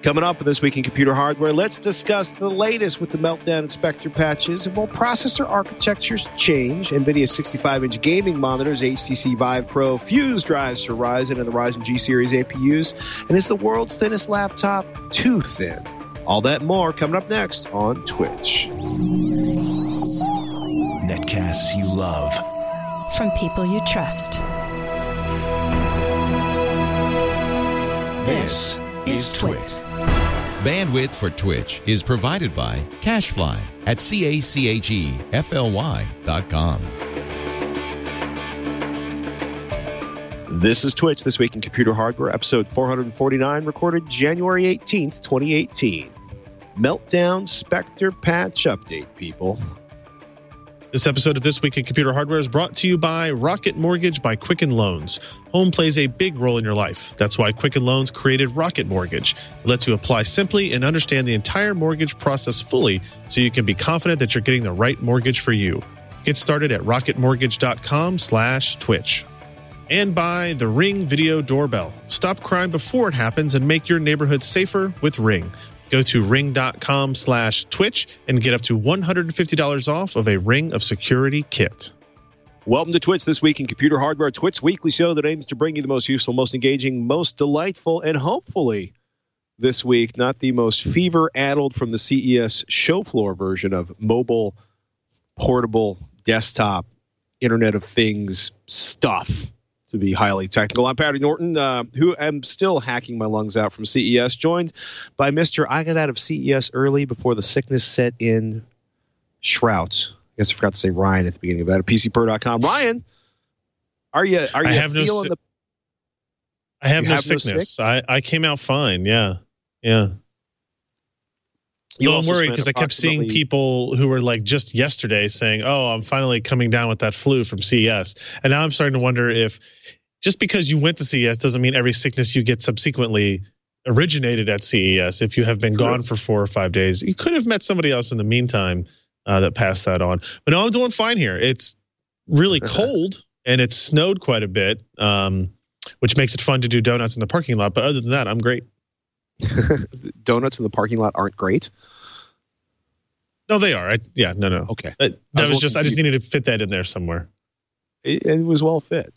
Coming up this week in computer hardware, let's discuss the latest with the Meltdown Inspector patches. And will processor architectures change? NVIDIA 65-inch gaming monitors, HTC Vive Pro, Fuse drives for Ryzen and the Ryzen G Series APUs. And is the world's thinnest laptop too thin? All that and more coming up next on Twitch. Netcasts you love. From people you trust. This is Twit. Bandwidth for Twitch is provided by CacheFly at CACHEFLY.com. This is Twitch, This Week in Computer Hardware, episode 449, recorded January 18th, 2018. Meltdown Spectre patch update, people. This episode of This Week in Computer Hardware is brought to you by Rocket Mortgage by Quicken Loans. Home plays a big role in your life. That's why Quicken Loans created Rocket Mortgage. It lets you apply simply and understand the entire mortgage process fully so you can be confident that you're getting the right mortgage for you. Get started at rocketmortgage.com/Twitch. And by the Ring Video Doorbell. Stop crime before it happens and make your neighborhood safer with Ring. Go to ring.com/Twitch and get up to $150 off of a Ring of Security kit. Welcome to Twitch, This Week in Computer Hardware, Twitch's weekly show that aims to bring you the most useful, most engaging, most delightful, and hopefully this week, not the most fever-addled from the CES show floor version of mobile, portable, desktop, Internet of Things stuff. To be highly technical. I'm Patty Norton, who am still hacking my lungs out from CES, joined by Mr. I got out of CES early before the sickness set in, Shrout. I guess I forgot to say Ryan at the beginning of that at PCPro.com. Ryan, are you feeling the... I have no sickness. I came out fine, yeah. I'm worried because I kept seeing people who were like just yesterday saying, oh, I'm finally coming down with that flu from CES. And now I'm starting to wonder if just because you went to CES doesn't mean every sickness you get subsequently originated at CES. If you have been gone for 4 or 5 days, you could have met somebody else in the meantime that passed that on. But no, I'm doing fine here. It's really cold and it snowed quite a bit, which makes it fun to do donuts in the parking lot. But other than that, I'm great. Donuts in the parking lot aren't great? No, they are. No. Okay. I just needed to fit that in there somewhere. It was well fit.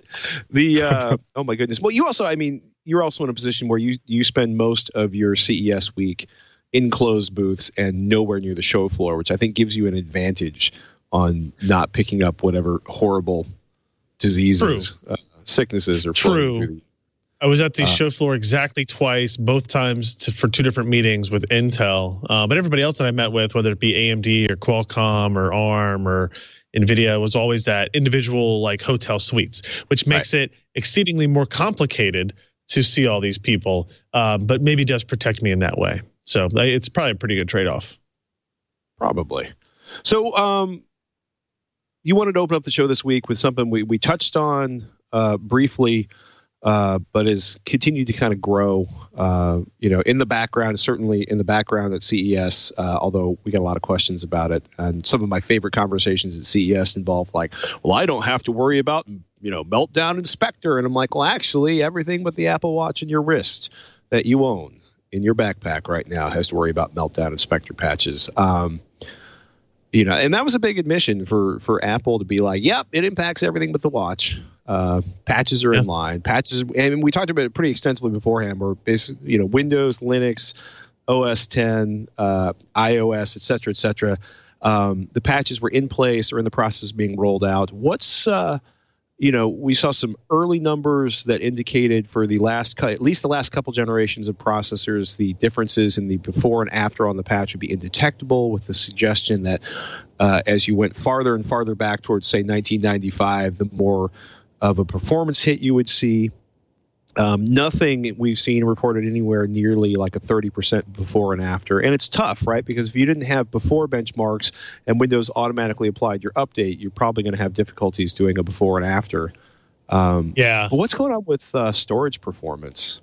Oh my goodness. Well, you're also in a position where you spend most of your CES week in closed booths and nowhere near the show floor, which I think gives you an advantage on not picking up whatever horrible diseases, sicknesses, or true. I was at the show floor exactly twice, both times for 2 different meetings with Intel. But everybody else that I met with, whether it be AMD or Qualcomm or ARM or NVIDIA, was always that individual like hotel suites, which makes it exceedingly more complicated to see all these people, but maybe does protect me in that way. So it's probably a pretty good trade-off. Probably. So you wanted to open up the show this week with something we touched on briefly, but has continued to kind of grow, in the background, certainly in the background at CES, although we got a lot of questions about it. And some of my favorite conversations at CES involved like, well, I don't have to worry about, Meltdown Inspector. And I'm like, well, actually, everything but the Apple Watch in your wrist that you own in your backpack right now has to worry about Meltdown Inspector patches. And that was a big admission for Apple to be like, yep, it impacts everything but the watch. Patches are in line. Patches, and we talked about it pretty extensively beforehand. Where basically, Windows, Linux, OS 10, iOS, et cetera, the patches were in place or in the process of being rolled out. What's we saw some early numbers that indicated for at least the last couple generations of processors, the differences in the before and after on the patch would be indetectable, with the suggestion that as you went farther and farther back towards, say, 1995, the more of a performance hit you would see. Nothing we've seen reported anywhere nearly like a 30% before and after. And it's tough, right? Because if you didn't have before benchmarks and Windows automatically applied your update, you're probably going to have difficulties doing a before and after. But what's going on with storage performance?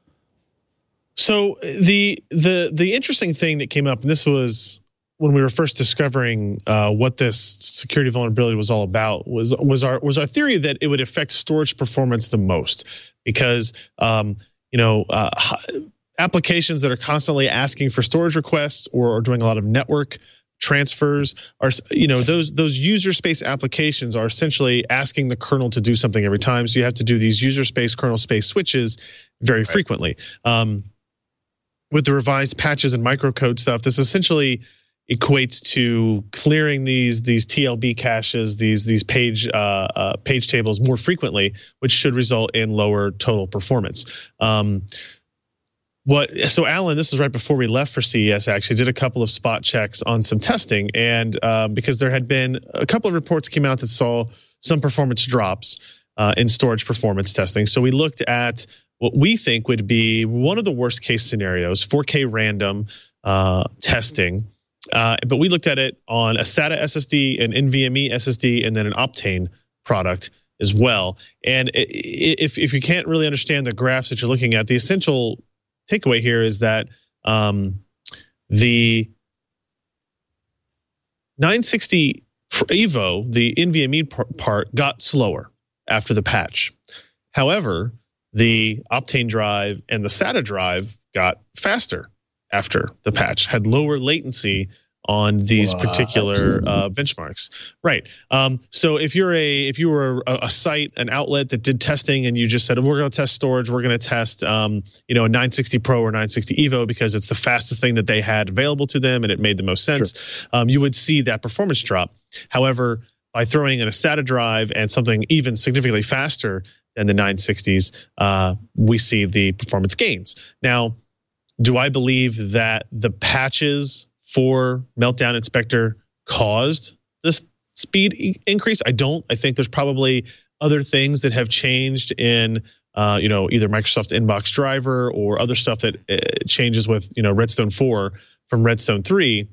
So the interesting thing that came up, and this was when we were first discovering what this security vulnerability was all about, was our theory that it would affect storage performance the most, because applications that are constantly asking for storage requests or are doing a lot of network transfers are, those user space applications are essentially asking the kernel to do something every time. So you have to do these user space, kernel space switches very frequently. With the revised patches and microcode stuff, this essentially equates to clearing these TLB caches, these page tables more frequently, which should result in lower total performance. So Alan, this is right before we left for CES, actually did a couple of spot checks on some testing, and because there had been a couple of reports came out that saw some performance drops in storage performance testing. So we looked at what we think would be one of the worst case scenarios, 4K random testing. But we looked at it on a SATA SSD, an NVMe SSD, and then an Optane product as well. And if you can't really understand the graphs that you're looking at, the essential takeaway here is that the 960 Evo, the NVMe part, got slower after the patch. However, the Optane drive and the SATA drive got faster after the patch, had lower latency on these particular benchmarks. Right. So if you were a site, an outlet that did testing, and you just said, we're going to test storage, we're going to test a 960 Pro or 960 Evo because it's the fastest thing that they had available to them and it made the most sense, sure. You would see that performance drop. However, by throwing in a SATA drive and something even significantly faster than the 960s, we see the performance gains. Now, do I believe that the patches for Meltdown Inspector caused this speed increase? I don't. I think there's probably other things that have changed in, either Microsoft's inbox driver or other stuff that changes with, Redstone 4 from Redstone 3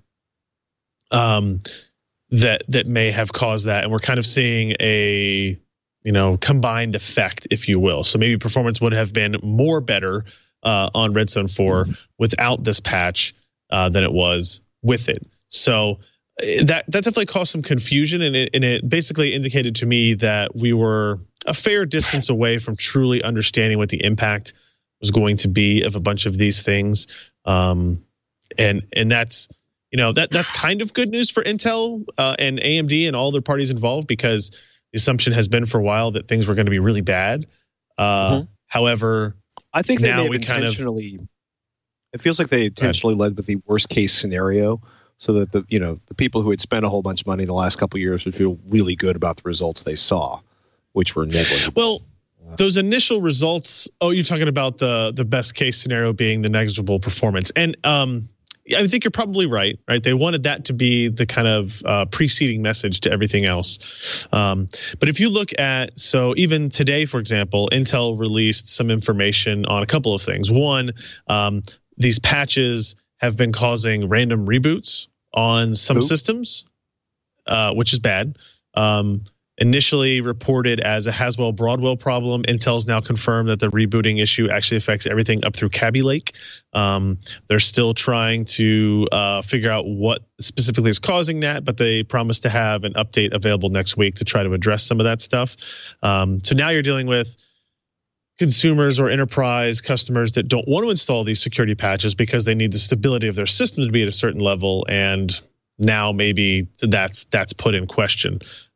that may have caused that. And we're kind of seeing a, combined effect, if you will. So maybe performance would have been more better on Redstone 4 without this patch than it was with it. So that definitely caused some confusion, and it basically indicated to me that we were a fair distance away from truly understanding what the impact was going to be of a bunch of these things. And that's that's kind of good news for Intel and AMD and all their parties involved, because the assumption has been for a while that things were going to be really bad. However, I think they may have intentionally. It feels like they intentionally led with the worst case scenario, so that the people who had spent a whole bunch of money in the last couple of years would feel really good about the results they saw, which were negligible. Well, those initial results. Oh, you're talking about the best case scenario being the negligible performance, and I think you're probably right. Right, they wanted that to be the kind of preceding message to everything else. But if you look at, so even today, for example, Intel released some information on a couple of things. One, these patches have been causing random reboots on some systems, which is bad. Initially reported as a Haswell-Broadwell problem, Intel's now confirmed that the rebooting issue actually affects everything up through Kaby Lake. They're still trying to figure out what specifically is causing that, but they promise to have an update available next week to try to address some of that stuff. So now you're dealing with consumers or enterprise customers that don't want to install these security patches because they need the stability of their system to be at a certain level, and now maybe that's put in question.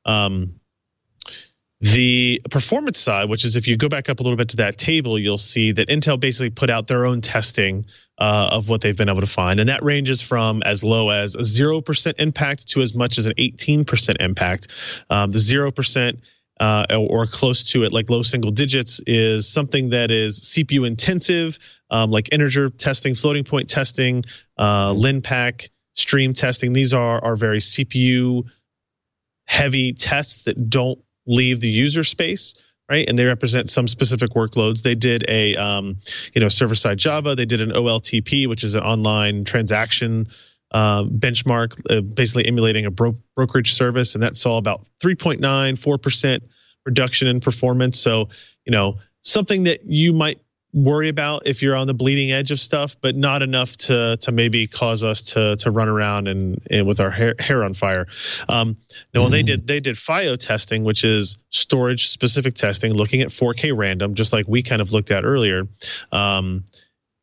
The performance side, which is if you go back up a little bit to that table, you'll see that Intel basically put out their own testing of what they've been able to find, and that ranges from as low as a 0% impact to as much as an 18% impact. The 0% or close to it, like low single digits, is something that is CPU intensive, like integer testing, floating point testing, LinPack, stream testing. These are very CPU heavy tests that don't leave the user space, right? And they represent some specific workloads. They did a server-side Java. They did an OLTP, which is an online transaction benchmark, basically emulating a brokerage service, and that saw about 3.94% reduction in performance. So, something that you might worry about if you're on the bleeding edge of stuff, but not enough to maybe cause us to run around and with our hair on fire. Now, they did FIO testing, which is storage specific testing, looking at 4K random, just like we kind of looked at earlier.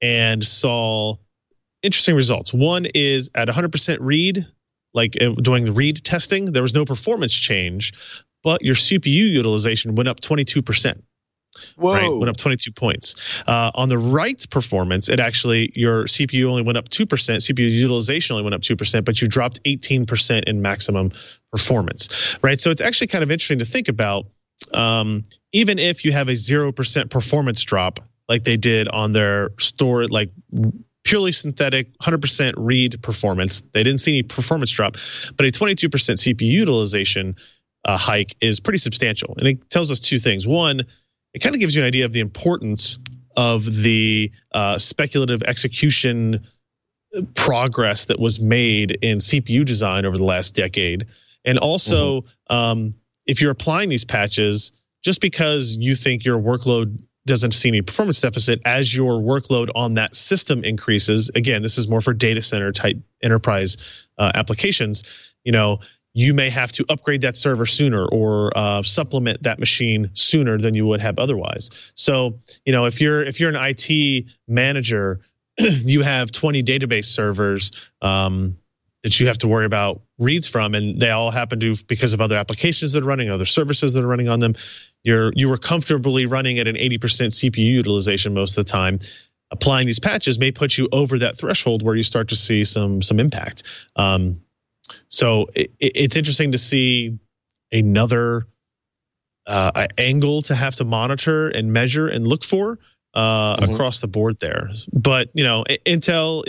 and saw interesting results. One is at 100% read, like doing the read testing, there was no performance change, but your CPU utilization went up 22%. Whoa. Right, went up 22 points. On the write performance, your CPU only went up 2%, CPU utilization only went up 2%, but you dropped 18% in maximum performance, right? So it's actually kind of interesting to think about, even if you have a 0% performance drop, like they did on their store, like purely synthetic 100% read performance, they didn't see any performance drop, but a 22% CPU utilization hike is pretty substantial. And it tells us two things. One, it kind of gives you an idea of the importance of the speculative execution progress that was made in CPU design over the last decade. And also, if you're applying these patches, just because you think your workload doesn't see any performance deficit, as your workload on that system increases, again, this is more for data center type enterprise applications, you may have to upgrade that server sooner or supplement that machine sooner than you would have otherwise. So, if you're an IT manager, you have 20 database servers that you have to worry about reads from, and they all happen to, because of other applications that are running, other services that are running on them, you were comfortably running at an 80% CPU utilization most of the time. Applying these patches may put you over that threshold where you start to see some impact. So it's interesting to see another angle to have to monitor and measure and look for across the board there. But, Intel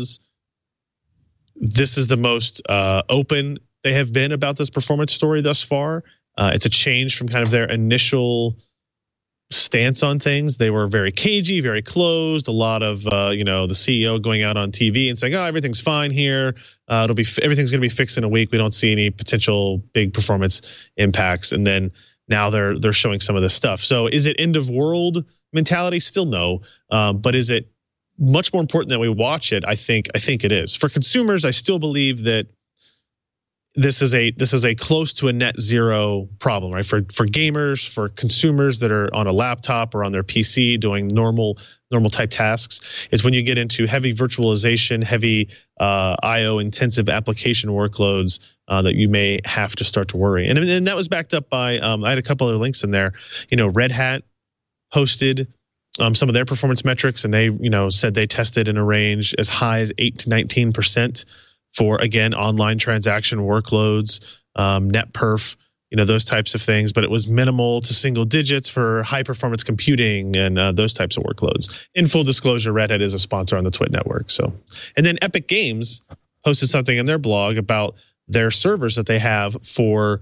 this is the most open they have been about this performance story thus far. It's a change from kind of their initial stance on things. They were very cagey, very closed. A lot of the CEO going out on TV and saying, "Oh, everything's fine here. Everything's going to be fixed in a week. We don't see any potential big performance impacts." And then now they're showing some of this stuff. So is it end of world mentality? Still no. But is it much more important that we watch it? I think it is. For consumers, I still believe that this is a close to a net zero problem, right? For gamers, for consumers that are on a laptop or on their PC doing normal type tasks, is when you get into heavy virtualization, heavy IO intensive application workloads that you may have to start to worry. And that was backed up by I had a couple other links in there. Red Hat posted some of their performance metrics, and they said they tested in a range as high as 8 to 19%. For, again, online transaction workloads, net perf, those types of things. But it was minimal to single digits for high performance computing and those types of workloads. In full disclosure, Red Hat is a sponsor on the Twit network. So, and then Epic Games posted something in their blog about their servers that they have for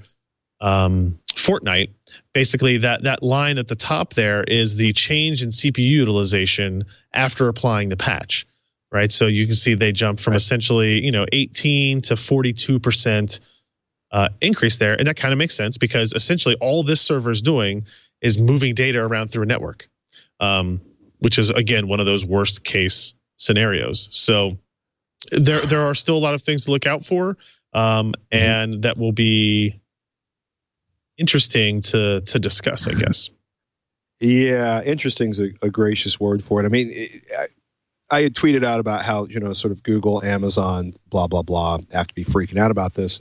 Fortnite. Basically, that line at the top there is the change in CPU utilization after applying the patch. Right, so you can see they jumped from essentially 18 to 42% increase there, and that kind of makes sense because essentially all this server is doing is moving data around through a network, which is again one of those worst case scenarios. So there are still a lot of things to look out for, and that will be interesting to discuss, I guess. Yeah, interesting is a gracious word for it. I mean, I had tweeted out about how, sort of Google, Amazon, blah, blah, blah, have to be freaking out about this.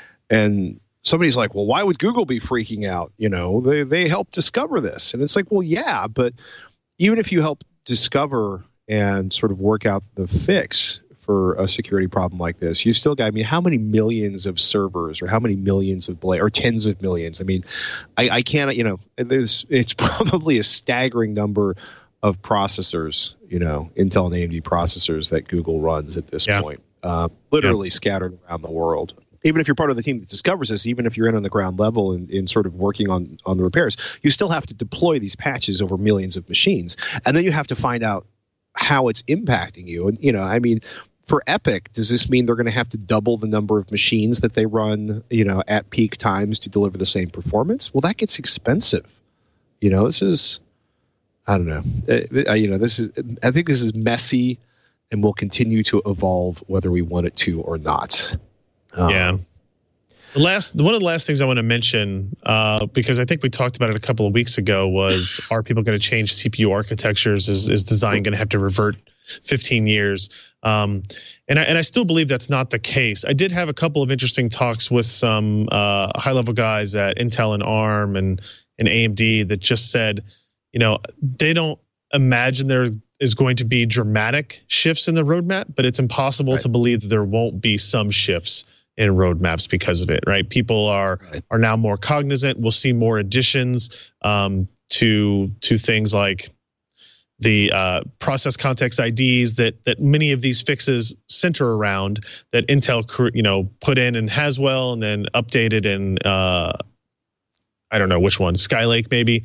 And somebody's like, well, why would Google be freaking out? They helped discover this. And it's like, well, yeah, but even if you help discover and sort of work out the fix for a security problem like this, you still got, how many millions of servers or how many millions of or tens of millions? I can't, it's probably a staggering number of processors, Intel and AMD processors that Google runs at this point, literally scattered around the world. Even if you're part of the team that discovers this, even if you're in on the ground level and sort of working on the repairs, you still have to deploy these patches over millions of machines. And then you have to find out how it's impacting you. And, for Epic, does this mean they're going to have to double the number of machines that they run, at peak times to deliver the same performance? Well, that gets expensive. This is... I don't know. I think this is messy and will continue to evolve whether we want it to or not. One of the last things I want to mention, because I think we talked about it a couple of weeks ago, was are people going to change CPU architectures? Is design going to have to revert 15 years. And I still believe that's not the case. I did have a couple of interesting talks with some high-level guys at Intel and ARM and AMD that just said, they don't imagine there is going to be dramatic shifts in the roadmap, but it's impossible to believe that there won't be some shifts in roadmaps because of it, right? People are now more cognizant. We'll see more additions to things like the process context IDs that many of these fixes center around, that Intel put in and Haswell and then updated in I don't know which one, Skylake maybe.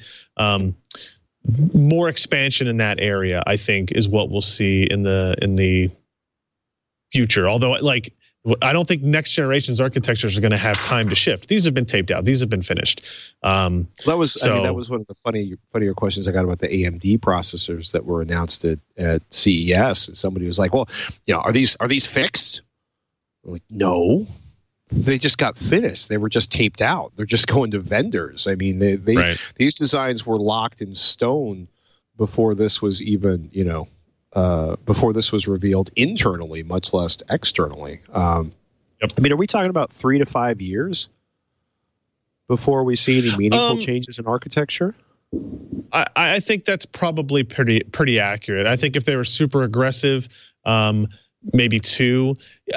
More expansion in that area, I think, is what we'll see in the future. Although, I don't think next generation's architectures are going to have time to shift. These have been taped out. These have been finished. That was one of the funnier questions I got about the AMD processors that were announced at CES. And somebody was like, "Well, are these fixed?" I'm like, no. They just got finished. They were just taped out. They're just going to vendors. I mean, these designs were locked in stone before this was even, before this was revealed internally, much less externally. I mean, are we talking about 3 to 5 years before we see any meaningful changes in architecture? I think that's probably pretty accurate. I think if they were super aggressive, maybe 2.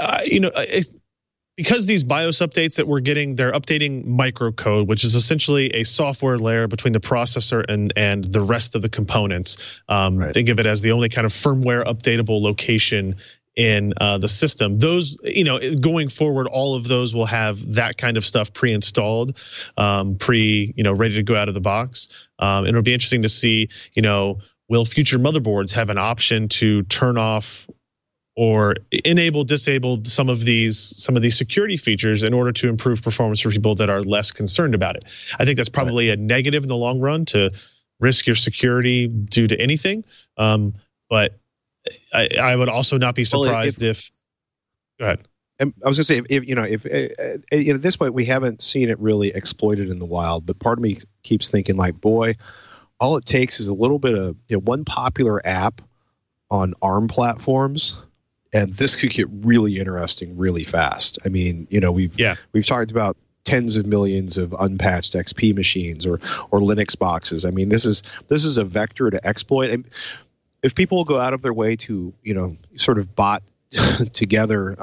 Because these BIOS updates that we're getting, they're updating microcode, which is essentially a software layer between the processor and the rest of the components. Think of it as the only kind of firmware updatable location in the system. Those, going forward, all of those will have that kind of stuff pre-installed, ready to go out of the box. And it'll be interesting to see, will future motherboards have an option to turn off or disable some of these security features in order to improve performance for people that are less concerned about it. I think that's probably a negative in the long run, to risk your security due to anything. But I would also not be surprised if go ahead. I was going to say, if at this point we haven't seen it really exploited in the wild, but part of me keeps thinking boy, all it takes is a little bit of one popular app on ARM platforms, and this could get really interesting really fast. I mean, we've talked about tens of millions of unpatched XP machines or Linux boxes. I mean, this is a vector to exploit. And if people go out of their way to sort of bot together,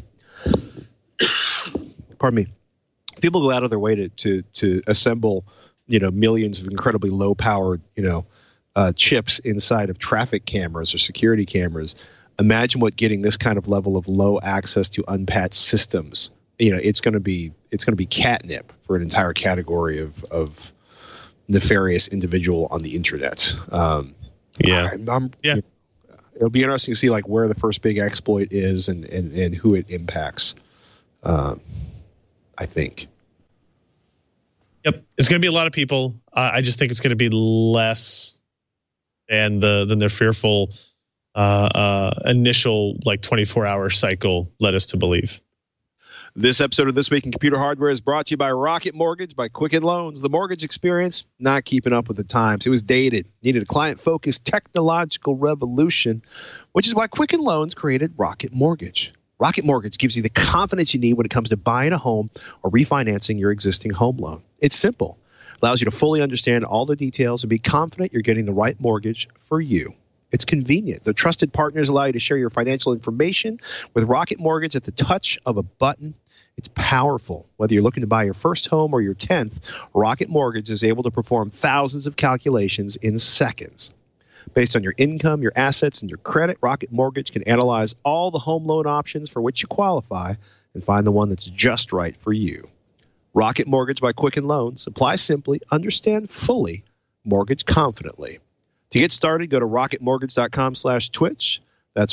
pardon me, people go out of their way to assemble millions of incredibly low powered chips inside of traffic cameras or security cameras. Imagine what getting this kind of level of low access to unpatched systems. It's going to be catnip for an entire category of nefarious individual on the internet. It'll be interesting to see where the first big exploit is and who it impacts. I think. Yep, it's going to be a lot of people. I just think it's going to be less than their fearful initial 24-hour cycle led us to believe. This episode of This Week in Computer Hardware is brought to you by Rocket Mortgage by Quicken Loans. The mortgage experience, not keeping up with the times. It was dated, needed a client-focused technological revolution, which is why Quicken Loans created Rocket Mortgage. Rocket Mortgage gives you the confidence you need when it comes to buying a home or refinancing your existing home loan. It's simple. Allows you to fully understand all the details and be confident you're getting the right mortgage for you. It's convenient. The trusted partners allow you to share your financial information with Rocket Mortgage at the touch of a button. It's powerful. Whether you're looking to buy your first home or your 10th, Rocket Mortgage is able to perform thousands of calculations in seconds. Based on your income, your assets, and your credit, Rocket Mortgage can analyze all the home loan options for which you qualify and find the one that's just right for you. Rocket Mortgage by Quicken Loans. Apply simply, understand fully, mortgage confidently. To get started, go to rocketmortgage.com/Twitch. That's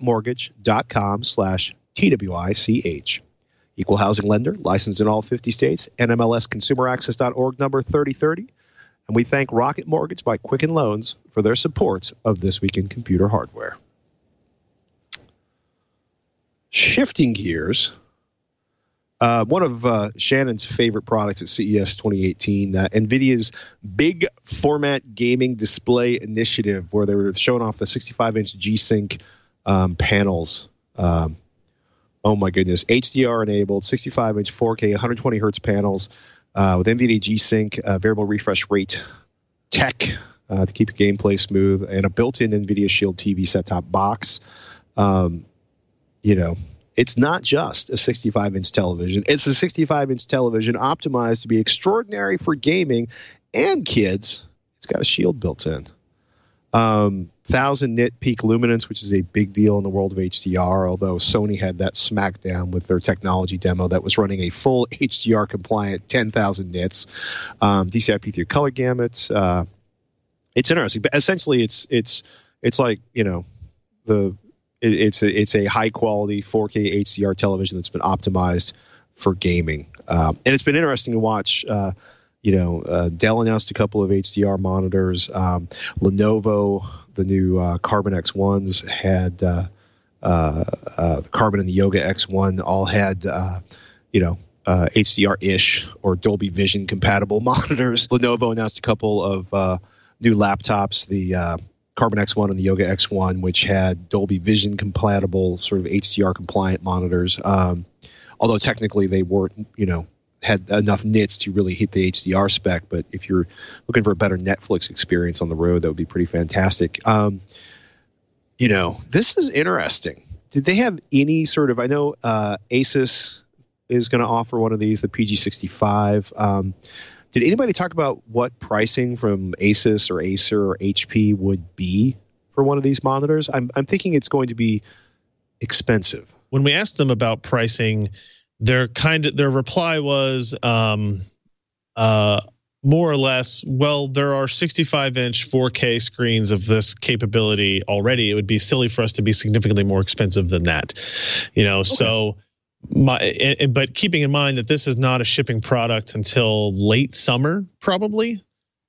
rocketmortgage.com/TWICH. Equal housing lender, licensed in all 50 states, NMLSconsumeraccess.org number 3030. And we thank Rocket Mortgage by Quicken Loans for their support of This Week in Computer Hardware. Shifting gears, One of Shannon's favorite products at CES 2018, NVIDIA's big format gaming display initiative, where they were showing off the 65-inch G-Sync panels. Oh my goodness, HDR enabled, 65-inch 4K, 120 hertz panels with NVIDIA G-Sync, variable refresh rate tech to keep your gameplay smooth, and a built-in NVIDIA Shield TV set-top box. It's not just a 65-inch television. It's a 65-inch television optimized to be extraordinary for gaming and kids. It's got a Shield built in. 1,000 nit peak luminance, which is a big deal in the world of HDR, although Sony had that smackdown with their technology demo that was running a full HDR compliant 10,000 nits. DCI-P3 color gamut. It's interesting, but essentially it's like, it's a high quality 4K HDR television that's been optimized for gaming. And it's been interesting to watch. Dell announced a couple of HDR monitors. Lenovo, the new Carbon X1s had the Carbon and the Yoga X1 all had HDR-ish or Dolby Vision compatible monitors. Lenovo announced a couple of new laptops, the Carbon X1 and the Yoga X1, which had Dolby Vision compatible sort of HDR compliant monitors. Although technically they weren't, had enough nits to really hit the HDR spec. But if you're looking for a better Netflix experience on the road, that would be pretty fantastic. This is interesting. Did they have any sort of, I know Asus is going to offer one of these, the PG65. Did anybody talk about what pricing from Asus or Acer or HP would be for one of these monitors? I'm thinking it's going to be expensive. When we asked them about pricing, their reply was more or less, well, there are 65-inch 4K screens of this capability already. It would be silly for us to be significantly more expensive than that. Okay. So but keeping in mind that this is not a shipping product until late summer, probably,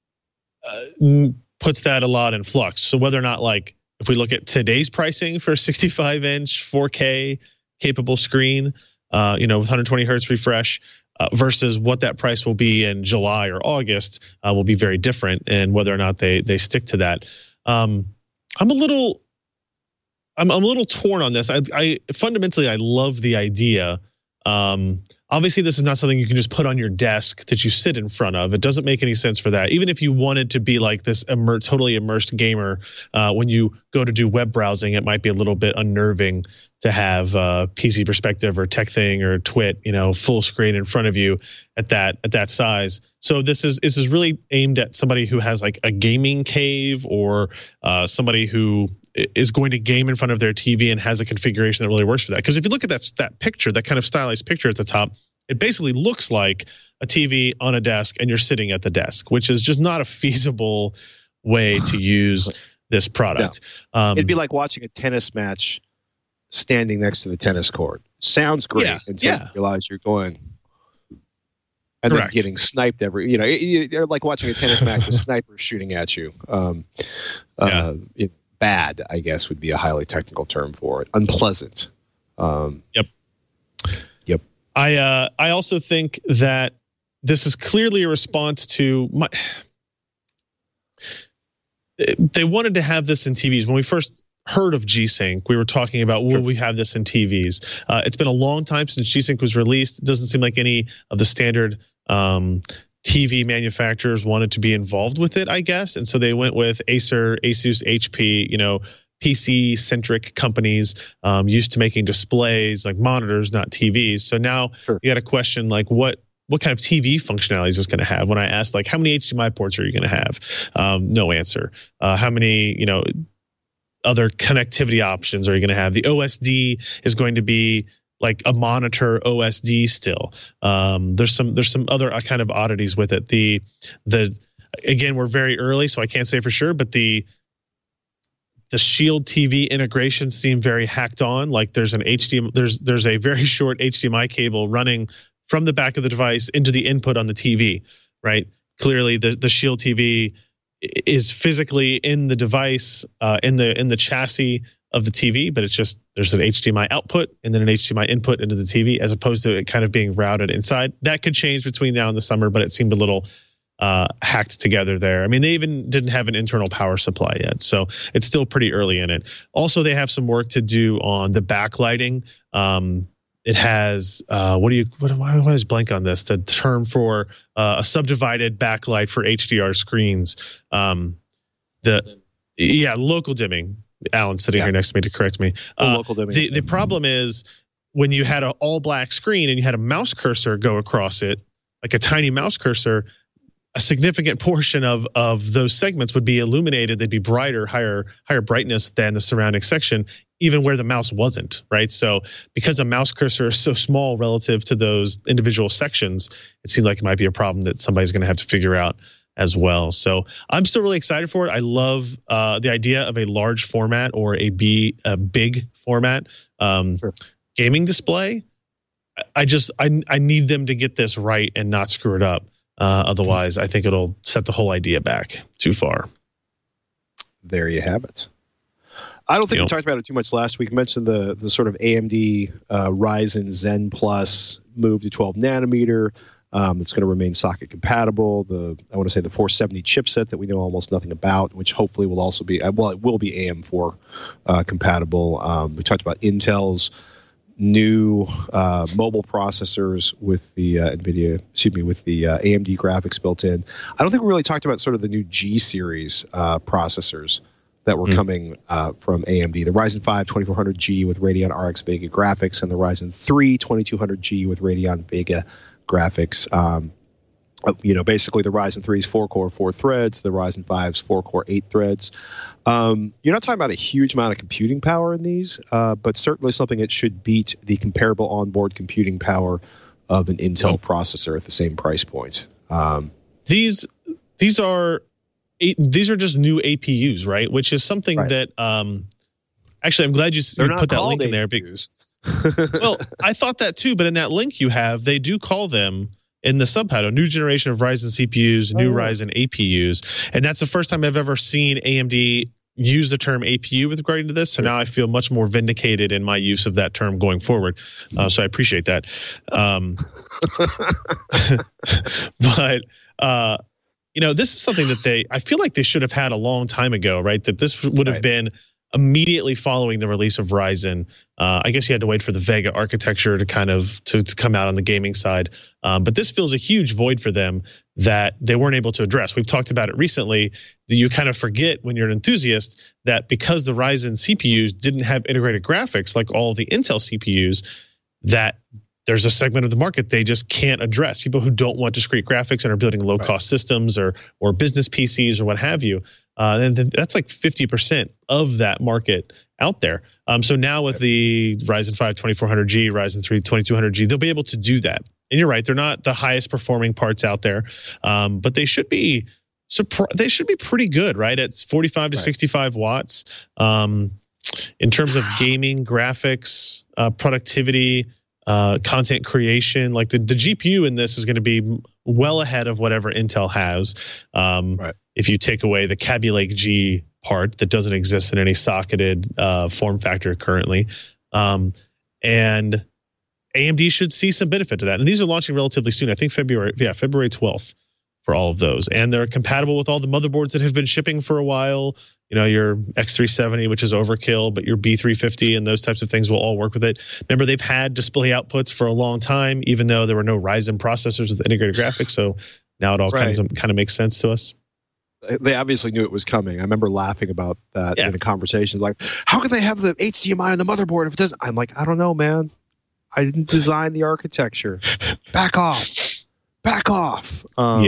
puts that a lot in flux. So whether or not, like, if we look at today's pricing for a 65-inch 4K capable screen, with 120 hertz refresh, versus what that price will be in July or August, will be very different. And whether or not they stick to that, I'm a little torn on this. I fundamentally love the idea. Obviously, this is not something you can just put on your desk that you sit in front of. It doesn't make any sense for that. Even if you wanted to be like this totally immersed gamer, when you go to do web browsing, it might be a little bit unnerving to have PC Perspective or Tech Thing or Twit, full screen in front of you at that size. So this is really aimed at somebody who has like a gaming cave, or somebody who is going to game in front of their TV and has a configuration that really works for that. Because if you look at that picture, that kind of stylized picture at the top, it basically looks like a TV on a desk and you're sitting at the desk, which is just not a feasible way to use this product. No. It'd be like watching a tennis match standing next to the tennis court. Sounds great until you realize you're going and then getting sniped you're like watching a tennis match with snipers shooting at you. Bad, I guess, would be a highly technical term for it. Unpleasant. Yep. I also think that this is clearly a response to they wanted to have this in TVs. When we first heard of G-Sync, we were talking about, will we have this in TVs? It's been a long time since G-Sync was released. It doesn't seem like any of the standard TV manufacturers wanted to be involved with it, I guess. And so they went with Acer, Asus, HP, PC-centric companies used to making displays like monitors, not TVs. So now you got a question like, what kind of TV functionality is this going to have? When I asked, like, how many HDMI ports are you going to have? No answer. How many, other connectivity options are you going to have? The OSD is going to be like a monitor OSD still. There's some other kind of oddities with it. Again, we're very early, so I can't say for sure, but the Shield TV integration seemed very hacked on. Like there's there's a very short HDMI cable running from the back of the device into the input on the TV, right? Clearly the Shield TV is physically in the device, in the chassis of the TV, but it's just there's an HDMI output and then an HDMI input into the TV, as opposed to it kind of being routed inside. That could change between now and the summer, but it seemed a little hacked together there. I mean, they even didn't have an internal power supply yet, so it's still pretty early in it. Also, they have some work to do on the backlighting. It has why is blank on this? The term for a subdivided backlight for HDR screens. Local dimming. Alan's sitting here next to me to correct me. Local dimming. The problem is when you had an all black screen and you had a mouse cursor go across it, like a tiny mouse cursor, a significant portion of those segments would be illuminated. They'd be brighter, higher brightness than the surrounding section, even where the mouse wasn't, right? So because a mouse cursor is so small relative to those individual sections, it seemed like it might be a problem that somebody's going to have to figure out as well. So I'm still really excited for it. I love the idea of a large format or a big format gaming display. I need them to get this right and not screw it up. Otherwise, I think it'll set the whole idea back too far. There you have it. I don't think we talked about it too much last week. We mentioned the sort of AMD Ryzen Zen Plus move to 12 nanometer. It's going to remain socket compatible. I want to say the 470 chipset that we know almost nothing about, which hopefully will also be it will be AM4 compatible. We talked about Intel's new mobile processors with the with the AMD graphics built in. I don't think we really talked about sort of the new G series processors that were coming from AMD. The Ryzen 5 2400G with Radeon RX Vega graphics, and the Ryzen 3 2200G with Radeon Vega graphics. Basically the Ryzen 3's 4-core 4 threads, the Ryzen 5's 4-core 8 threads. You're not talking about a huge amount of computing power in these, but certainly something that should beat the comparable onboard computing power of an Intel processor at the same price point. These are just new APUs, right? Which is something that actually I'm glad you put that link in there. Well, I thought that too, but in that link you have, they do call them in the subtitle, new generation of Ryzen CPUs, new Ryzen APUs. And that's the first time I've ever seen AMD use the term APU with regard to this. So now I feel much more vindicated in my use of that term going forward. So I appreciate that. But this is something that I feel like they should have had a long time ago, right? That this would have been immediately following the release of Ryzen. I guess you had to wait for the Vega architecture to kind of to come out on the gaming side. But this fills a huge void for them that they weren't able to address. We've talked about it recently. You kind of forget when you're an enthusiast that because the Ryzen CPUs didn't have integrated graphics like all the Intel CPUs, that there's a segment of the market they just can't address. People who don't want discrete graphics and are building low-cost systems or business PCs or what have you. And that's like 50% of that market out there. So now with the Ryzen 5 2400G, Ryzen 3 2200G, they'll be able to do that. And you're right, they're not the highest performing parts out there, but they should be pretty good, right? It's 45 to 65 watts. In terms of gaming, graphics, productivity, content creation, like the GPU in this is going to be well ahead of whatever Intel has. If you take away the Kaby Lake G part that doesn't exist in any socketed form factor currently. And AMD should see some benefit to that. And these are launching relatively soon. I think February 12th for all of those. And they're compatible with all the motherboards that have been shipping for a while. Your X370, which is overkill, but your B350 and those types of things will all work with it. Remember, they've had display outputs for a long time, even though there were no Ryzen processors with integrated graphics. So now it all kind of makes sense to us. They obviously knew it was coming. I remember laughing about that in a conversation. Like, how can they have the HDMI on the motherboard if it doesn't? I'm like, I don't know, man. I didn't design the architecture. Back off. And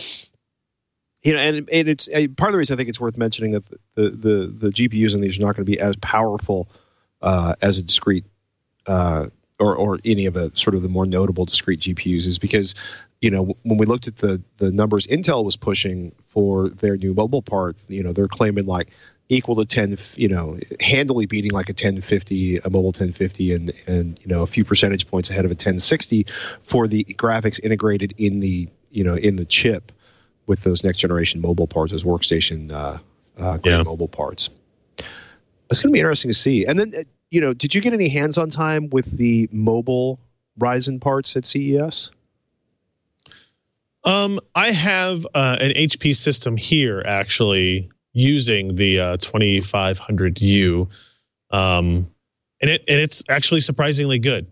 it's part of the reason I think it's worth mentioning that the GPUs in these are not going to be as powerful as a discrete or any of the sort of the more notable discrete GPUs is because when we looked at the numbers Intel was pushing for their new mobile parts, they're claiming like equal to 10, handily beating like a mobile 1050 and a few percentage points ahead of a 1060 for the graphics integrated in the chip with those next generation mobile parts, those workstation grade mobile parts. It's going to be interesting to see. And then, did you get any hands-on time with the mobile Ryzen parts at CES? I have an HP system here actually using the 2500U, and it's actually surprisingly good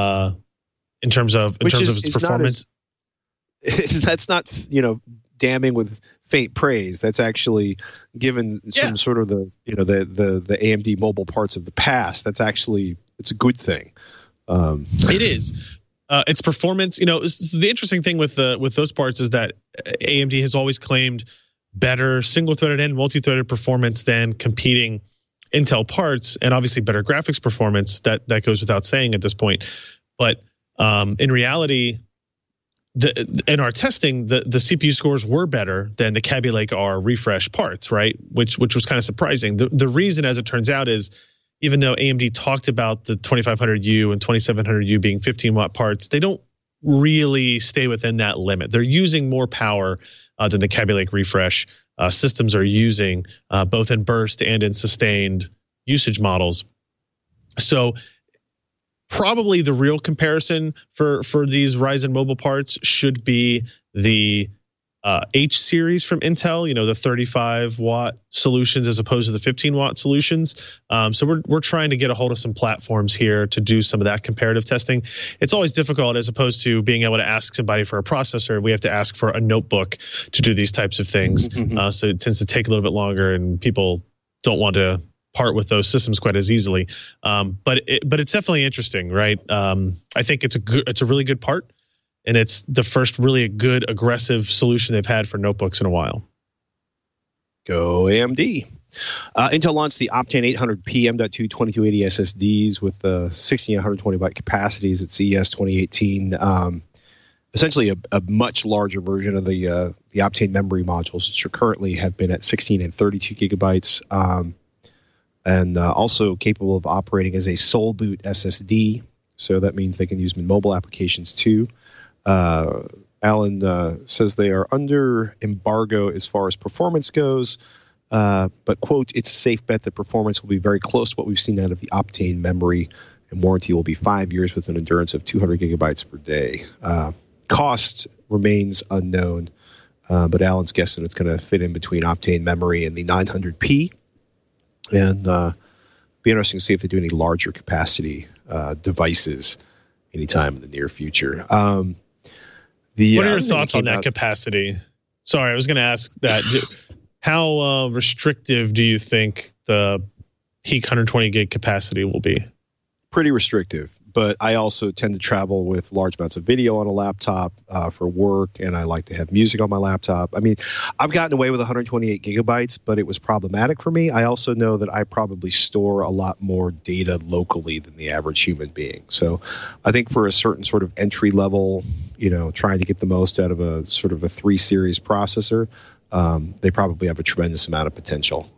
in terms of its performance. That's not damning with faint praise. That's actually given some sort of the AMD mobile parts of the past. It's a good thing. It is. Its performance, the interesting thing with those parts is that AMD has always claimed better single-threaded and multi-threaded performance than competing Intel parts, and obviously better graphics performance. That goes without saying at this point. But in reality, in our testing, the CPU scores were better than the Kaby Lake R refresh parts, right? Which was kind of surprising. The reason, as it turns out, is even though AMD talked about the 2500U and 2700U being 15-watt parts, they don't really stay within that limit. They're using more power than the Kaby Lake refresh systems are using, both in burst and in sustained usage models. So probably the real comparison for these Ryzen mobile parts should be the H series from Intel, the 35-watt solutions as opposed to the 15-watt solutions. So we're trying to get a hold of some platforms here to do some of that comparative testing. It's always difficult as opposed to being able to ask somebody for a processor. We have to ask for a notebook to do these types of things. So it tends to take a little bit longer, and people don't want to part with those systems quite as easily. But it's definitely interesting, right? I think it's a really good part. And it's the first really good aggressive solution they've had for notebooks in a while. Go AMD. Intel launched the Optane 800P M.2 2280 SSDs with 16 120 byte capacities at CES 2018. Essentially a much larger version of the Optane memory modules, which currently have been at 16 and 32 gigabytes, and also capable of operating as a sole boot SSD. So that means they can use them in mobile applications too. Alan says they are under embargo as far as performance goes, but, quote, it's a safe bet that performance will be very close to what we've seen out of the Optane memory, and warranty will be 5 years with an endurance of 200 gigabytes per day. Cost remains unknown, but Alan's guessing it's going to fit in between Optane memory and the 900P, and be interesting to see if they do any larger capacity devices anytime in the near future. What are your thoughts on that capacity? Sorry, I was going to ask that. How restrictive do you think the peak 120 gig capacity will be? Pretty restrictive, but I also tend to travel with large amounts of video on a laptop for work, and I like to have music on my laptop. I mean, I've gotten away with 128 gigabytes, but it was problematic for me. I also know that I probably store a lot more data locally than the average human being. So I think for a certain sort of entry level, trying to get the most out of a sort of a 3 series processor, they probably have a tremendous amount of potential.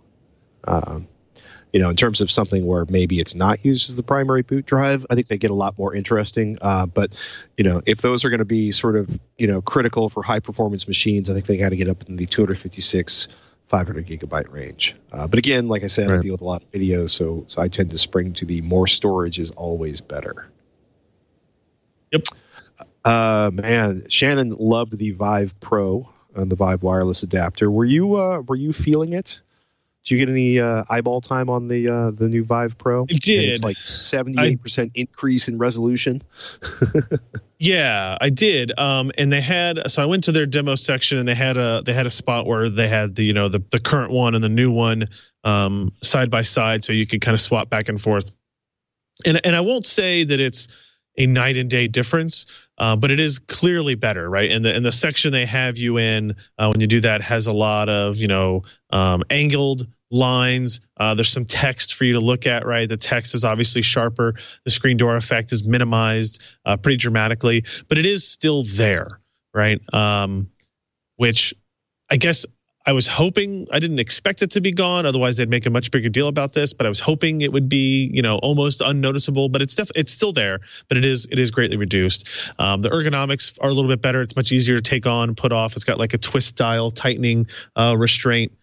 In terms of something where maybe it's not used as the primary boot drive, I think they get a lot more interesting. But if those are going to be sort of, critical for high performance machines, I think they got to get up in the 256, 500 gigabyte range. But again, like I said, right. I deal with a lot of videos, so I tend to spring to the more storage is always better. Yep. Man, Shannon loved the Vive Pro and the Vive wireless adapter. Were you feeling it? Did you get any eyeball time on the new Vive Pro? I did. And it's like 78% increase in resolution. Yeah, I did. And they had, so I went to their demo section, and they had a spot where they had the current one and the new one side by side, so you could kind of swap back and forth. And I won't say that it's a night and day difference, but it is clearly better, right? And the section they have you in when you do that has a lot of angled lines. There's some text for you to look at, right? The text is obviously sharper. The screen door effect is minimized pretty dramatically, but it is still there, right? Which I guess I was hoping, I didn't expect it to be gone. Otherwise, they'd make a much bigger deal about this. But I was hoping it would be, almost unnoticeable. But it's still there. But it is greatly reduced. The ergonomics are a little bit better. It's much easier to take on and put off. It's got like a twist style tightening restraint.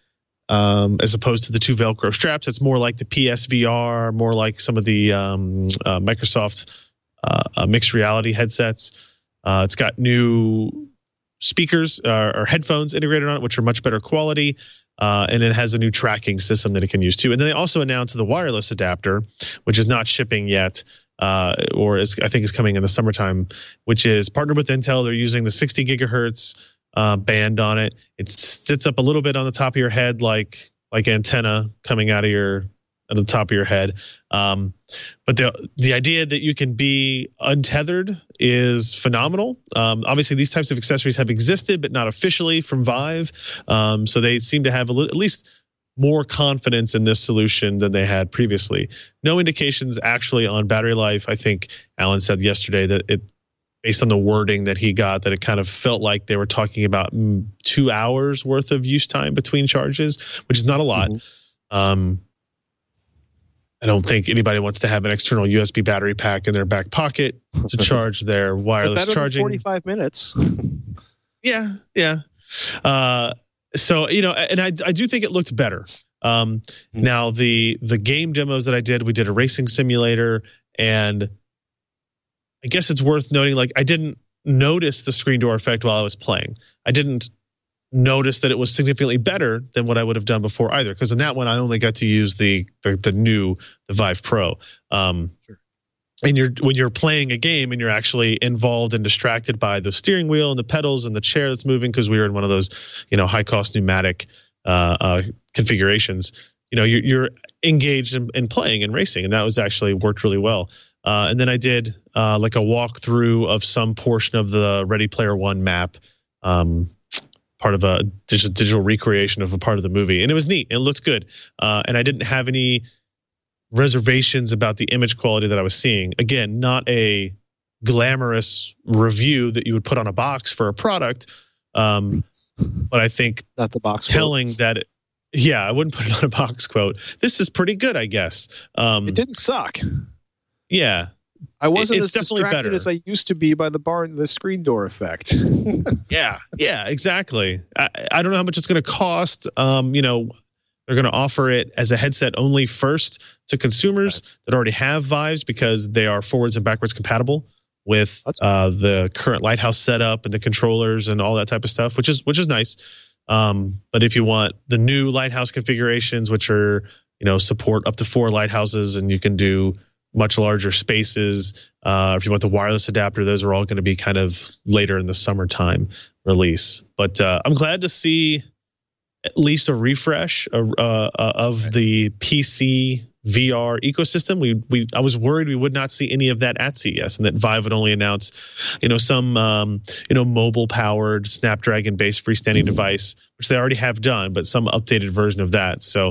as opposed to the two Velcro straps. It's more like the PSVR, more like some of the Microsoft mixed reality headsets. It's got new speakers or headphones integrated on it, which are much better quality. And it has a new tracking system that it can use too. And then they also announced the wireless adapter, which is not shipping yet, I think is coming in the summertime, which is partnered with Intel. They're using the 60 gigahertz band on it. It sits up a little bit on the top of your head, like antenna coming out of the top of your head. But the idea that you can be untethered is phenomenal. Obviously, these types of accessories have existed, but not officially from Vive. So they seem to have at least more confidence in this solution than they had previously. No indications actually on battery life. I think Alan said yesterday that based on the wording that he got, that it kind of felt like they were talking about 2 hours worth of use time between charges, which is not a lot. Mm-hmm. I don't think anybody wants to have an external USB battery pack in their back pocket to charge their wireless charging. 45 minutes. Yeah. So, and I do think it looked better. Now the game demos that I did, we did a racing simulator, and I guess it's worth noting, like, I didn't notice the screen door effect while I was playing. I didn't notice that it was significantly better than what I would have done before either, because in that one I only got to use the Vive Pro. Sure. And when you're playing a game and you're actually involved and distracted by the steering wheel and the pedals and the chair that's moving, because we were in one of those high cost pneumatic configurations, you're engaged in playing and racing, and that was actually worked really well. And then I did like a walkthrough of some portion of the Ready Player One map, part of a digital recreation of a part of the movie. And it was neat. It looked good. And I didn't have any reservations about the image quality that I was seeing. Again, not a glamorous review that you would put on a box for a product. But I think not the box telling quote. That I wouldn't put it on a box quote. This is pretty good, I guess. It didn't suck. Yeah. I wasn't as distracted as I used to be by the screen door effect. Yeah, exactly. I don't know how much it's going to cost. They're going to offer it as a headset only first to consumers that already have Vives, because they are forwards and backwards compatible with the current Lighthouse setup and the controllers and all that type of stuff, which is nice. But if you want the new Lighthouse configurations, which are support up to 4 lighthouses, and you can do much larger spaces. If you want the wireless adapter, those are all going to be kind of later in the summertime release. But I'm glad to see at least a refresh of the PC VR ecosystem. I was worried we would not see any of that at CES, and that Vive would only announce, some mobile powered Snapdragon based freestanding device, which they already have done, but some updated version of that. So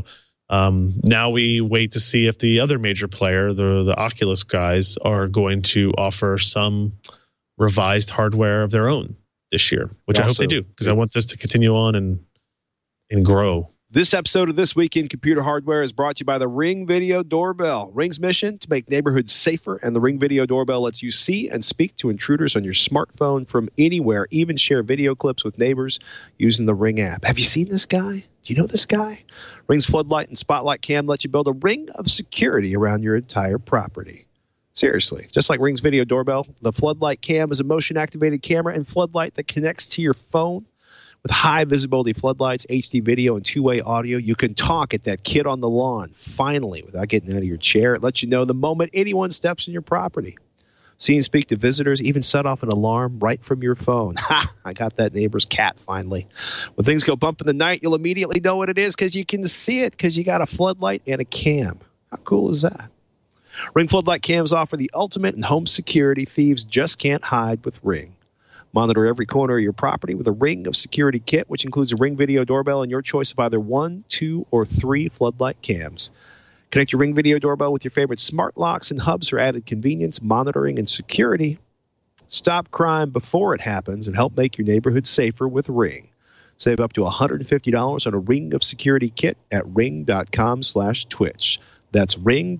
now we wait to see if the other major player, the Oculus guys, are going to offer some revised hardware of their own this year, which I hope they do, because I want this to continue on and grow. This episode of This Week in Computer Hardware is brought to you by the Ring Video Doorbell. Ring's mission to make neighborhoods safer, and the Ring Video Doorbell lets you see and speak to intruders on your smartphone from anywhere, even share video clips with neighbors using the Ring app. Have you seen this guy? Do you know this guy? Ring's Floodlight and Spotlight Cam let you build a ring of security around your entire property. Seriously, just like Ring's Video Doorbell, the Floodlight Cam is a motion-activated camera and floodlight that connects to your phone. With high visibility floodlights, HD video, and two-way audio, you can talk at that kid on the lawn, finally, without getting out of your chair. It lets you know the moment anyone steps in your property. See and speak to visitors, even set off an alarm right from your phone. Ha! I got that neighbor's cat, finally. When things go bump in the night, you'll immediately know what it is because you can see it, because you got a floodlight and a cam. How cool is that? Ring Floodlight Cams offer the ultimate in home security. Thieves just can't hide with Ring. Monitor every corner of your property with a Ring of Security kit, which includes a Ring Video Doorbell and your choice of either 1, 2, or 3 floodlight cams. Connect your Ring Video Doorbell with your favorite smart locks and hubs for added convenience, monitoring, and security. Stop crime before it happens and help make your neighborhood safer with Ring. Save up to $150 on a Ring of Security kit at ring.com/Twitch. That's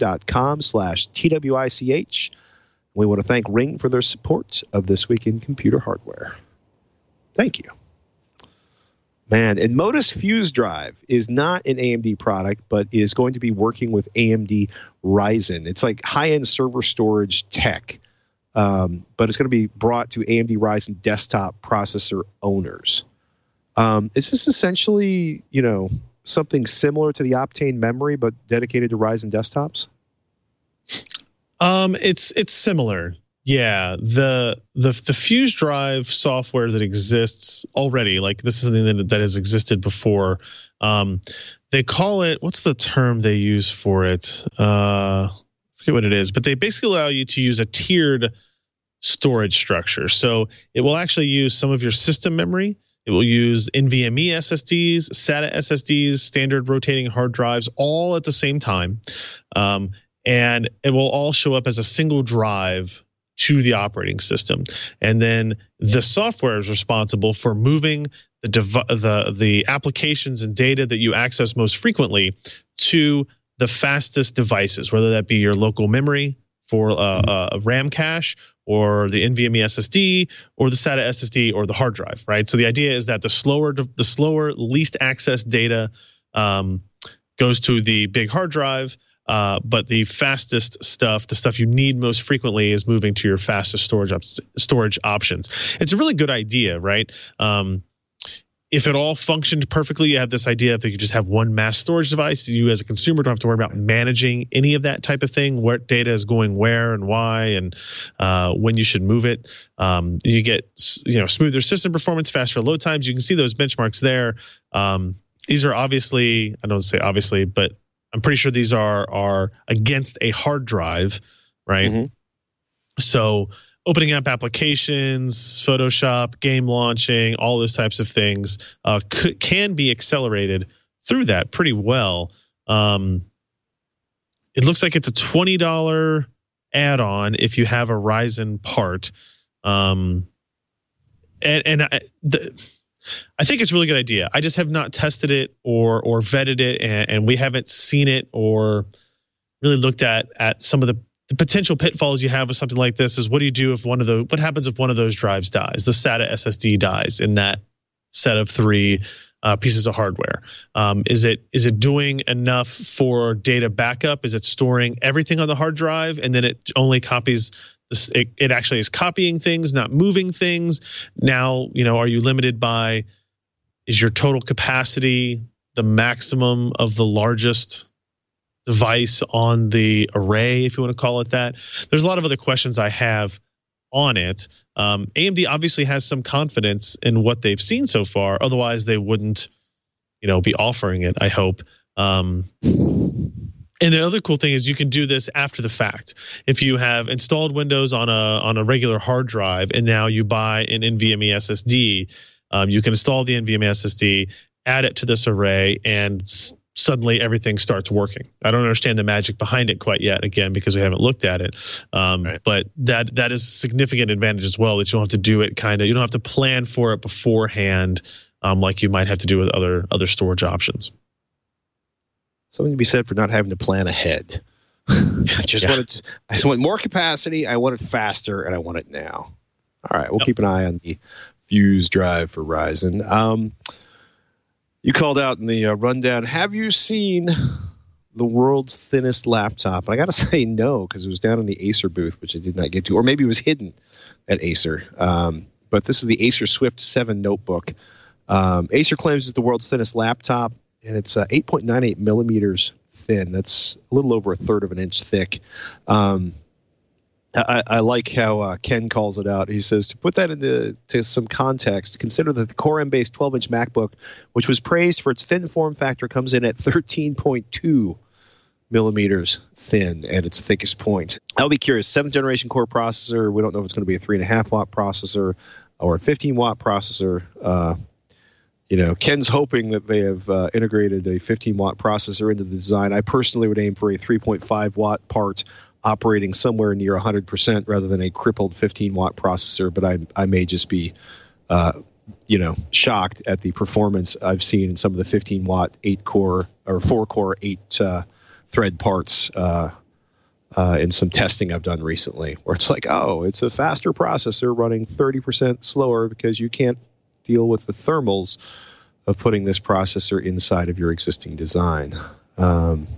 ring.com/TWICH. We want to thank Ring for their support of This Week in Computer Hardware. Thank you. Man, and Modus Fuse Drive is not an AMD product, but is going to be working with AMD Ryzen. It's like high-end server storage tech, but it's going to be brought to AMD Ryzen desktop processor owners. Is this essentially, something similar to the Optane memory, but dedicated to Ryzen desktops? It's similar. Yeah, the Fuse Drive software that exists already, like this is something that has existed before. They call it, what's the term they use for it? I forget what it is, but they basically allow you to use a tiered storage structure. So it will actually use some of your system memory. It will use NVMe SSDs, SATA SSDs, standard rotating hard drives, all at the same time. And it will all show up as a single drive to the operating system. And then the software is responsible for moving the applications and data that you access most frequently to the fastest devices, whether that be your local memory for a RAM cache, or the NVMe SSD, or the SATA SSD, or the hard drive, right? So the idea is that the slower, least access data goes to the big hard drive, but the fastest stuff, the stuff you need most frequently, is moving to your fastest storage options. It's a really good idea, right? If it all functioned perfectly, you have this idea if you could just have one mass storage device, you as a consumer don't have to worry about managing any of that type of thing, what data is going where and why, and when you should move it. You get smoother system performance, faster load times. You can see those benchmarks there. These are obviously, I don't say obviously, but I'm pretty sure these are against a hard drive, right? Mm-hmm. So opening up applications, Photoshop, game launching, all those types of things can be accelerated through that pretty well. It looks like it's a $20 add-on if you have a Ryzen part. I think it's a really good idea. I just have not tested it or vetted it, and we haven't seen it or really looked at some of the potential pitfalls you have with something like this. Is what do you do if what happens if one of those drives dies? The SATA SSD dies in that set of 3 pieces of hardware. Is it doing enough for data backup? Is it storing everything on the hard drive and then it only copies? It actually is copying things, not moving things. Now, are you limited by, is your total capacity the maximum of the largest device on the array, if you want to call it that? There's a lot of other questions I have on it. AMD obviously has some confidence in what they've seen so far. Otherwise, they wouldn't, be offering it, I hope. And the other cool thing is you can do this after the fact. If you have installed Windows on a regular hard drive and now you buy an NVMe SSD, you can install the NVMe SSD, add it to this array, and suddenly everything starts working. I don't understand the magic behind it quite yet, again, because we haven't looked at it. Right. But that is a significant advantage as well, that you don't have to do it you don't have to plan for it beforehand, like you might have to do with other storage options. Something to be said for not having to plan ahead. I just want more capacity. I want it faster, and I want it now. All right, we'll keep an eye on the Fuse Drive for Ryzen. You called out in the rundown, have you seen the world's thinnest laptop? And I got to say no, because it was down in the Acer booth, which I did not get to, or maybe it was hidden at Acer. But this is the Acer Swift 7 notebook. Acer claims it's the world's thinnest laptop, and it's 8.98 millimeters thin. That's a little over a third of an inch thick. I like how Ken calls it out. He says, to put that into some context, consider that the Core M-based 12-inch MacBook, which was praised for its thin form factor, comes in at 13.2 millimeters thin at its thickest point. I'll be curious. 7th generation core processor. We don't know if it's going to be a 3.5 watt processor or a 15 watt processor. Ken's hoping that they have integrated a 15 watt processor into the design. I personally would aim for a 3.5 watt part operating somewhere near 100% rather than a crippled 15 watt processor. But I may just be, shocked at the performance I've seen in some of the 15 watt 8 core or 4 core 8 thread parts in some testing I've done recently, where it's like, oh, it's a faster processor running 30% slower because you can't deal with the thermals of putting this processor inside of your existing design. Built-in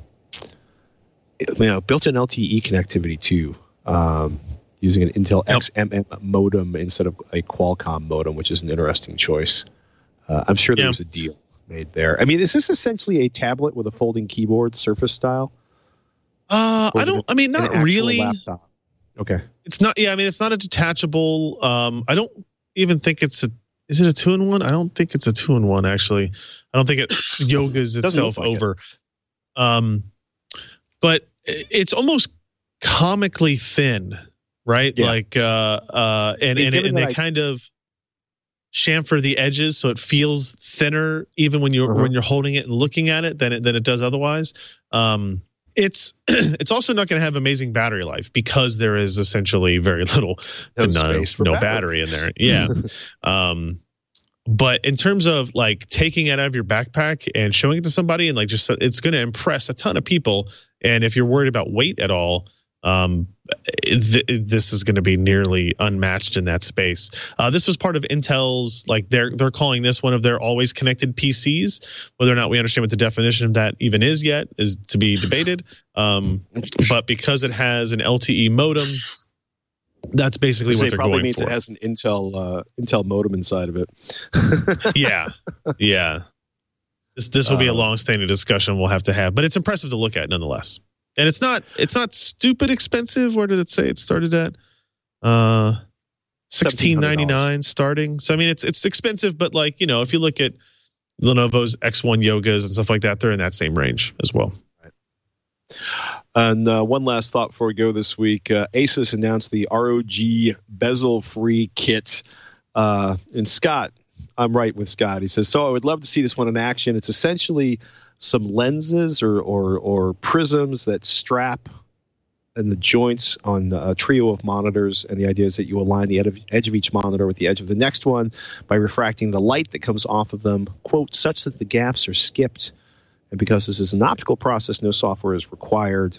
LTE connectivity too, using an Intel XMM modem instead of a Qualcomm modem, which is an interesting choice. I'm sure there was a deal made there. I mean, is this essentially a tablet with a folding keyboard, Surface style? Not really. Laptop? Okay. It's not. Yeah, I mean, it's not a detachable. I don't even think it's a. Is it a 2-in-1? I don't think it's a 2-in-1. Actually, I don't think it yogas itself over. But it's almost comically thin, right? Yeah. Like, and they kind of chamfer the edges, so it feels thinner even when you're holding it and looking at it than it does otherwise. It's also not going to have amazing battery life because there is essentially very little no battery in there. Yeah. But in terms of like taking it out of your backpack and showing it to somebody and like just it's going to impress a ton of people. And if you're worried about weight at all, this is going to be nearly unmatched in that space. This was part of Intel's, like they're calling this one of their always connected PCs. Whether or not we understand what the definition of that even is yet is to be debated. But because it has an LTE modem, that's basically what they're going for. It probably means it has an Intel modem inside of it. Yeah. This will be a long-standing discussion we'll have to have, but it's impressive to look at nonetheless. And it's not stupid expensive. Where did it say it started at? $1,699 starting. So I mean, it's expensive, but like, you know, if you look at Lenovo's X1 Yogas and stuff like that, they're in that same range as well. Right. And one last thought before we go this week, Asus announced the ROG bezel-free kit. And Scott, I'm right with Scott. He says, so I would love to see this one in action. It's essentially some lenses or prisms that strap in the joints on a trio of monitors. And the idea is that you align the edge of each monitor with the edge of the next one by refracting the light that comes off of them, quote, such that the gaps are skipped. And because this is an optical process, no software is required.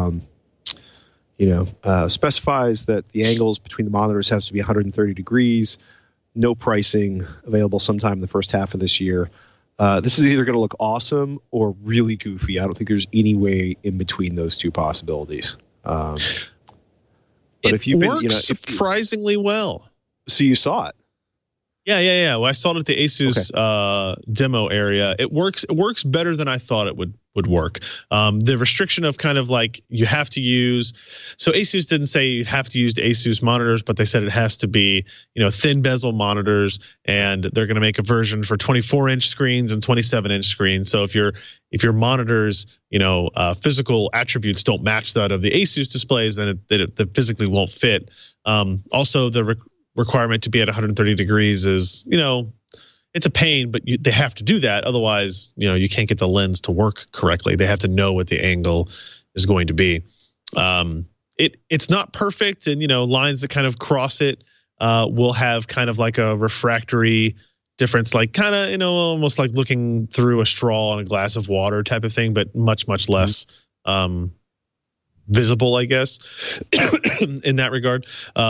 Specifies that the angles between the monitors has to be 130 degrees. No pricing, available sometime in the first half of this year. This is either going to look awesome or really goofy. I don't think there's any way in between those two possibilities. But if you've been, surprisingly well. So you saw it. Yeah. Well, I saw it at the Asus demo area. It works better than I thought it would work. The restriction of kind of like you have to use. So Asus didn't say you have to use the Asus monitors, but they said it has to be, thin bezel monitors, and they're going to make a version for 24-inch screens and 27-inch screens. So if your monitors, physical attributes don't match that of the Asus displays, then it physically won't fit. Also, the requirement to be at 130 degrees is, it's a pain, but they have to do that. Otherwise, you can't get the lens to work correctly. They have to know what the angle is going to be. It's not perfect, and lines that kind of cross it will have kind of like a refractory difference, like kind of almost like looking through a straw on a glass of water type of thing, but much less visible, I guess, in that regard.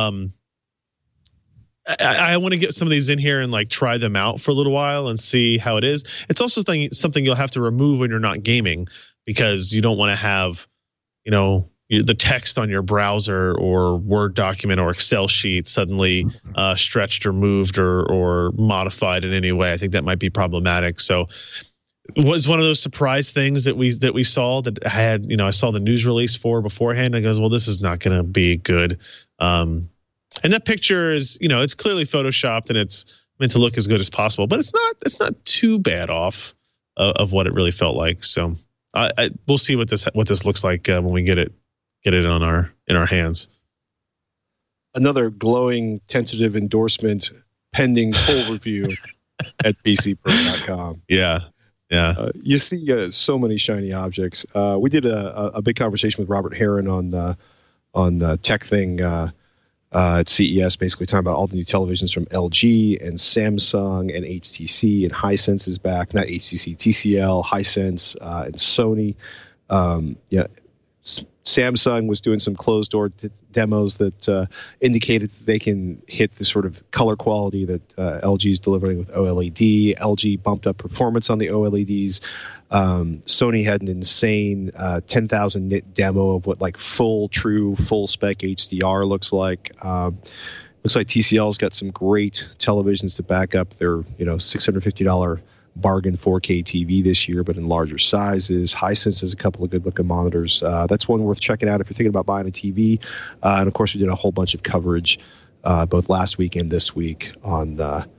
I want to get some of these in here and like try them out for a little while and see how it is. It's also something you'll have to remove when you're not gaming, because you don't want to have, the text on your browser or Word document or Excel sheet suddenly stretched or moved or modified in any way. I think that might be problematic. So it was one of those surprise things that we saw that I had, I saw the news release for beforehand. I goes, well, this is not going to be good. And that picture is, it's clearly photoshopped and it's meant to look as good as possible, but it's not too bad off of what it really felt like. So we'll see what this looks like when we get it in our hands. Another glowing tentative endorsement pending full review at PCPro.com. Yeah. You see so many shiny objects. We did a big conversation with Robert Heron on Tech Thing. At CES, basically talking about all the new televisions from LG and Samsung and HTC, and Hisense is back. Not HTC, TCL, Hisense, and Sony. Samsung was doing some closed door demos that indicated that they can hit the sort of color quality that LG is delivering with OLED. LG bumped up performance on the OLEDs. Sony had an insane 10,000 nit demo of what like full spec HDR looks like. Looks like TCL's got some great televisions to back up their $650 bargain 4K TV this year, but in larger sizes. Hisense has a couple of good-looking monitors. That's one worth checking out if you're thinking about buying a TV. And, of course, we did a whole bunch of coverage both last week and this week on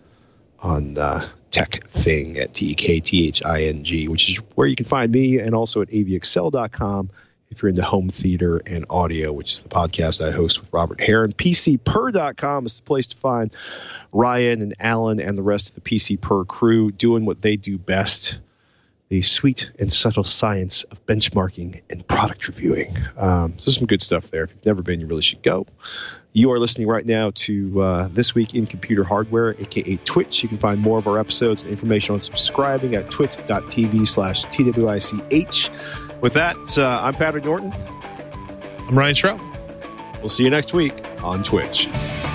Tech Thing at TEKTHING, which is where you can find me, and also at avxl.com if you're into home theater and audio, which is the podcast I host with Robert Heron. PCPer.com is the place to find Ryan and Alan and the rest of the PC Per crew doing what they do best, the sweet and subtle science of benchmarking and product reviewing. So some good stuff there. If you've never been, you really should go. You are listening right now to This Week in Computer Hardware, a.k.a. Twitch. You can find more of our episodes and information on subscribing at twitch.tv/TWICH. With that, I'm Patrick Norton. I'm Ryan Schropp. We'll see you next week on Twitch.